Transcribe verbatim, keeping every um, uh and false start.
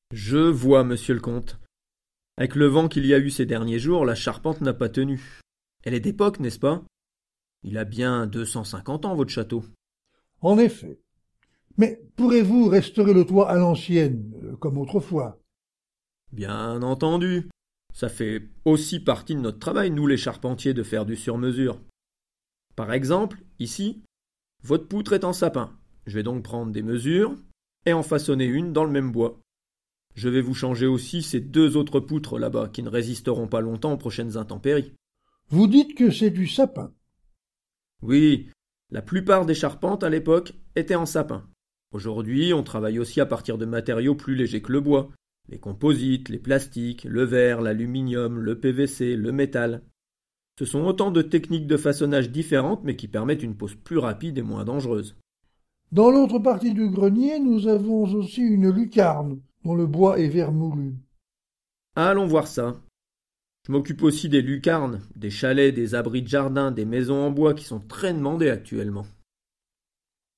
Je vois, monsieur le comte. Avec le vent qu'il y a eu ces derniers jours, la charpente n'a pas tenu. Elle est d'époque, n'est-ce pas? Il a bien deux cent cinquante ans, votre château. En effet. Mais pourrez-vous restaurer le toit à l'ancienne, euh, comme autrefois? Bien entendu. Ça fait aussi partie de notre travail, nous les charpentiers, de faire du sur-mesure. Par exemple, ici, votre poutre est en sapin. Je vais donc prendre des mesures et en façonner une dans le même bois. Je vais vous changer aussi ces deux autres poutres là-bas qui ne résisteront pas longtemps aux prochaines intempéries. Vous dites que c'est du sapin. Oui, la plupart des charpentes à l'époque étaient en sapin. Aujourd'hui, on travaille aussi à partir de matériaux plus légers que le bois. Les composites, les plastiques, le verre, l'aluminium, le P V C, le métal. Ce sont autant de techniques de façonnage différentes mais qui permettent une pose plus rapide et moins dangereuse. Dans l'autre partie du grenier, nous avons aussi une lucarne, dont le bois est vermoulu. Allons voir ça. Je m'occupe aussi des lucarnes, des chalets, des abris de jardin, des maisons en bois qui sont très demandées actuellement.